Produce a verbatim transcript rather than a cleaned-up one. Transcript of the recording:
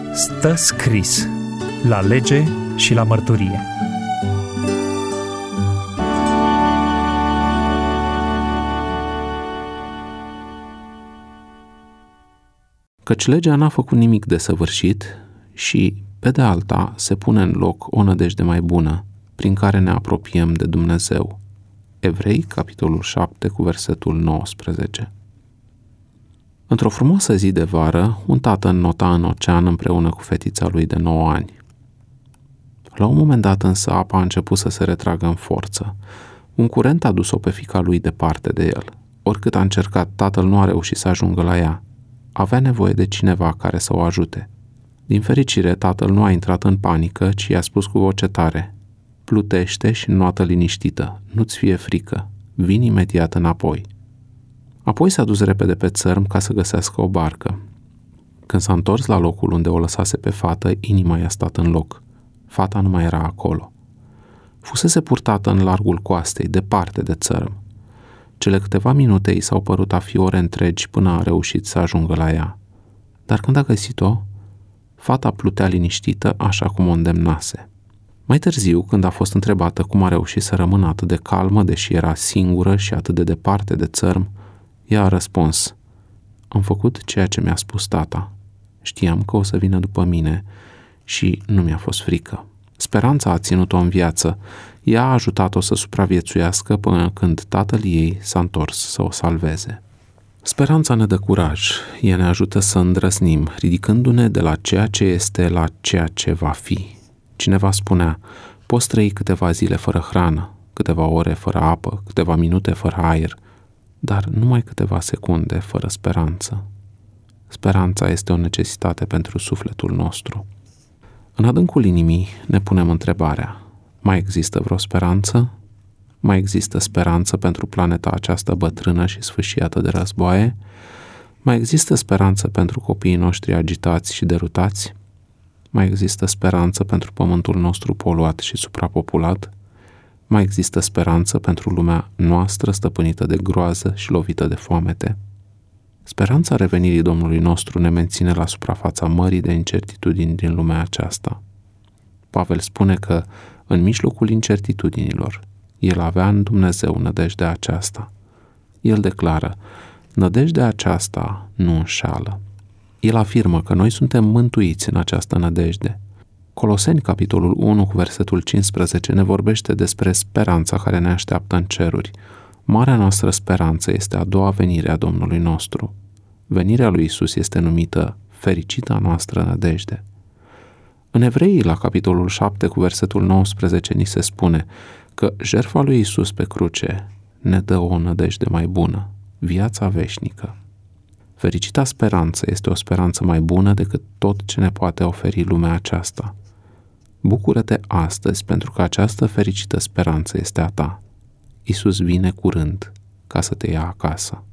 Stă scris la lege și la mărturie. Căci legea n-a făcut nimic desăvârșit și, pe de alta, se pune în loc o nădejde mai bună, prin care ne apropiem de Dumnezeu. Evrei, capitolul șapte, cu versetul nouăsprezece. Într-o frumoasă zi de vară, un tată înnota în ocean împreună cu fetița lui de nouă ani. La un moment dat însă apa a început să se retragă în forță. Un curent a dus-o pe fiica lui departe de el. Oricât a încercat, tatăl nu a reușit să ajungă la ea. Avea nevoie de cineva care să o ajute. Din fericire, tatăl nu a intrat în panică, ci i-a spus cu voce tare: "Plutește și înnoată liniștită, nu-ți fie frică, vin imediat înapoi." Apoi s-a dus repede pe țărm ca să găsească o barcă. Când s-a întors la locul unde o lăsase pe fată, inima i-a stat în loc. Fata nu mai era acolo. Fusese purtată în largul coastei, departe de țărm. Cele câteva minute i s-au părut a fi ore întregi până a reușit să ajungă la ea. Dar când a găsit-o, fata plutea liniștită așa cum o îndemnase. Mai târziu, când a fost întrebată cum a reușit să rămână atât de calmă, deși era singură și atât de departe de țărm, ea a răspuns: "Am făcut ceea ce mi-a spus tata. Știam că o să vină după mine și nu mi-a fost frică." Speranța a ținut-o în viață. Ea a ajutat-o să supraviețuiască până când tatăl ei s-a întors să o salveze. Speranța ne dă curaj. Ea ne ajută să îndrăznim, ridicându-ne de la ceea ce este la ceea ce va fi. Cineva spunea: "Poți trăi câteva zile fără hrană, câteva ore fără apă, câteva minute fără aer, dar numai câteva secunde fără speranță." Speranța este o necesitate pentru sufletul nostru. În adâncul inimii ne punem întrebarea: mai există vreo speranță? Mai există speranță pentru planeta aceasta bătrână și sfâșiată de războaie? Mai există speranță pentru copiii noștri agitați și derutați? Mai există speranță pentru pământul nostru poluat și suprapopulat? Mai există speranță pentru lumea noastră stăpânită de groază și lovită de foamete? Speranța revenirii Domnului nostru ne menține la suprafața mării de incertitudini din lumea aceasta. Pavel spune că, în mijlocul incertitudinilor, el avea în Dumnezeu nădejdea aceasta. El declară: "Nădejdea aceasta nu înșală." El afirmă că noi suntem mântuiți în această nădejde. Coloseni, capitolul unu, cu versetul cincisprezece, ne vorbește despre speranța care ne așteaptă în ceruri. Marea noastră speranță este a doua venire a Domnului nostru. Venirea lui Isus este numită fericita noastră nădejde. În Evrei, la capitolul șapte, cu versetul nouăsprezece, ni se spune că jertfa lui Isus pe cruce ne dă o nădejde mai bună, viața veșnică. Fericita speranță este o speranță mai bună decât tot ce ne poate oferi lumea aceasta. Bucură-te astăzi, pentru că această fericită speranță este a ta. Isus vine curând ca să te ia acasă.